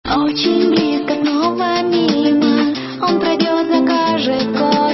Очень близко, снова мимо. Он пройдет, закажет кофе.